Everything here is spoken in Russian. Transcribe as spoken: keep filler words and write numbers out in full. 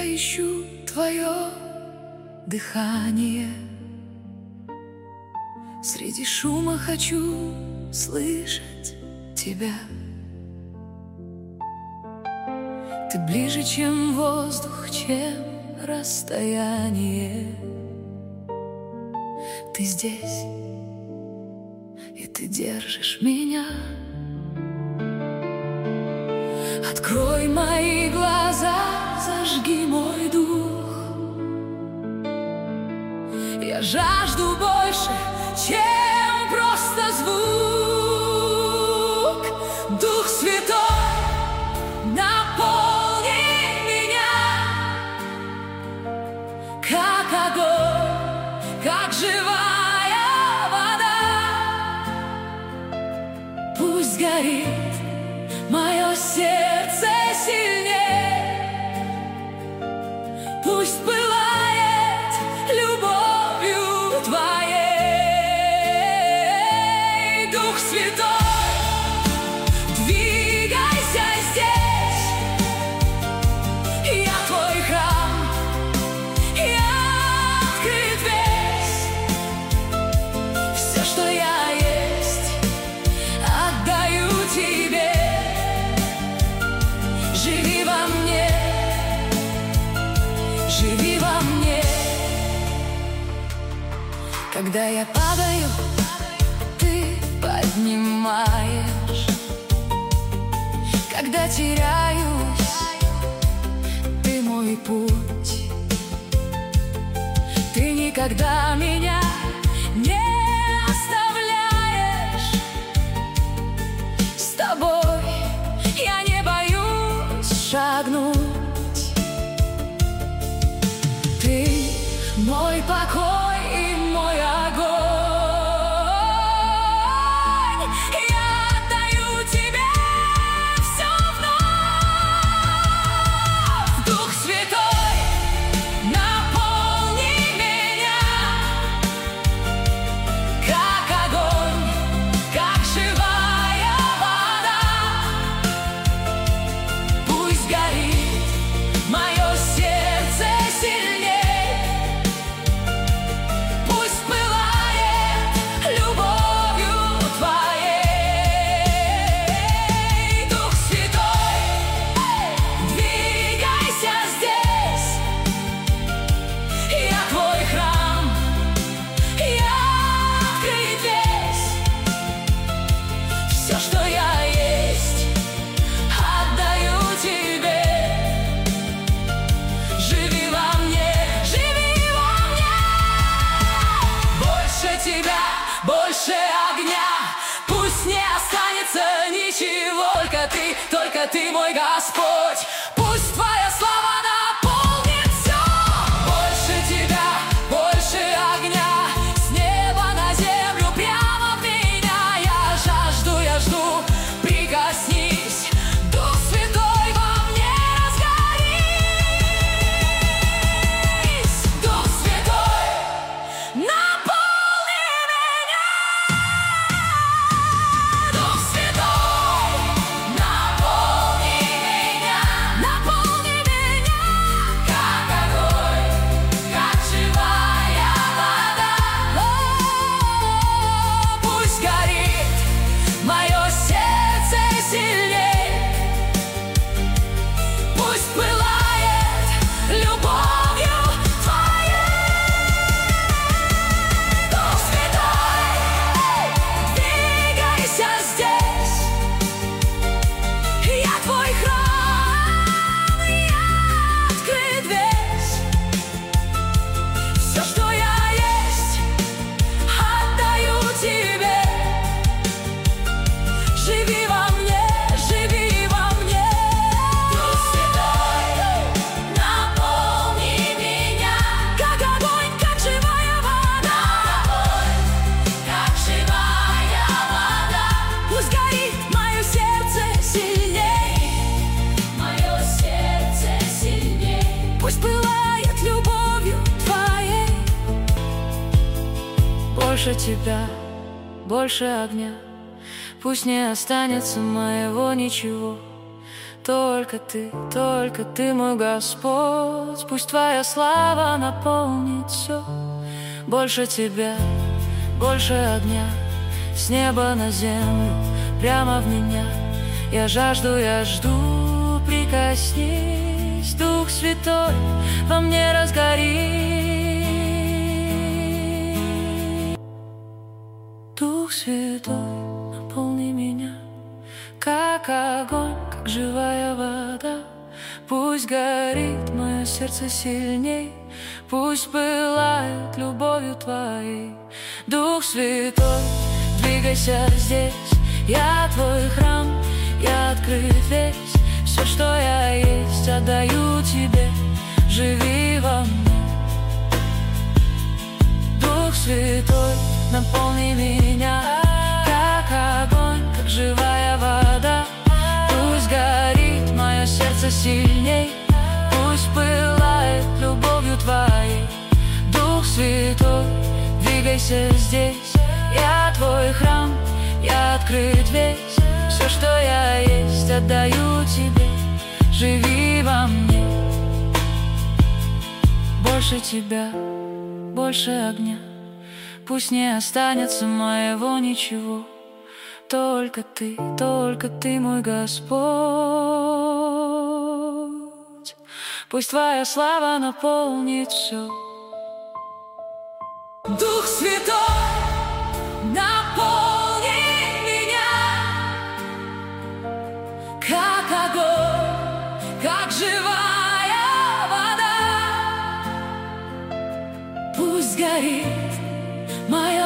Я ищу твое дыхание, среди шума хочу слышать тебя. Ты ближе, чем воздух, чем расстояние. Ты здесь, и ты держишь меня. Открой мои глаза, зажги мой дух. Я жажду больше, чем просто звук. Дух Святой, наполни меня, как огонь, как живая вода. Пусть горит мое сердце сильнее, пусть пылает любовью твоей. Дух Святой, двигайся здесь. Я твой храм, я открыт весь. Все, что я есть, отдаю тебе. Живи во мне, живи во мне. Когда я падаю, ты поднимаешь. Когда теряюсь, ты мой путь. Ты никогда меня не оставляешь. С тобой я не боюсь шагнуть. Ты мой покой и мой огонь. Я отдаю тебе все вновь. Дух Святой, наполни меня, как огонь, как живая вода. Пусть горит мое сердце сильней, пусть пылает любовью твоей. Дух Святой, двигайся здесь. Я твой храм, я открыт весь. Все, что я есть, отдаю тебе. Живи во мне, живи во мне. Больше тебя, больше огня. Пусть не останется ничего. Только ты, только ты мой Господь. Пусть твоя слава наполнит все. Больше тебя, больше огня. С неба на землю, прямо в меня. Я жажду, я жду, прикоснись. Дух Святой, во мне разгорись. Дух Святой, наполни меня. Дух Святой, наполни меня, наполни меня, как огонь, как живая вода. О, пусть горит мое сердце сильней, пусть пылает любовью твоей. Дух Святой, двигайся здесь. Я твой храм, я открыт весь. Все, что я есть, отдаю тебе. Живи во мне, живи во мне. Дух Святой, наполни меня, как огонь, как живая вода. Как живая вода. Пусть горит мое сердце сильней, мое сердце сильней. Пусть пылает любовью твоей. Больше тебя, больше огня. Пусть не останется моего ничего. только ты, только ты мой Господь. Пусть твоя слава наполнит все. Больше тебя, больше огня, с неба на землю, прямо в меня. Я жажду, я жду, прикоснись, Дух Святой, во мне разгори. Дух Святой, наполни меня, как огонь, как живая вода. Пусть горит мое сердце сильней, пусть пылает любовью твоей. Дух Святой, двигайся здесь, я твой храм, я открыт весь. Все, что я есть, отдаю тебе, живи во мне. Дух Святой, наполни меня, как огонь, как живая вода. Пусть горит мое сердце сильней, пусть пылает любовью твоей. Дух Святой, двигайся здесь, я твой храм, я открыт весь. Все, что я есть, отдаю тебе, живи во мне. Больше тебя, больше огня, пусть не останется моего ничего. Только ты, только ты мой Господь. Пусть твоя слава наполнит все. Дух Святой, наполни меня, как огонь, как живая вода. Пусть горит моя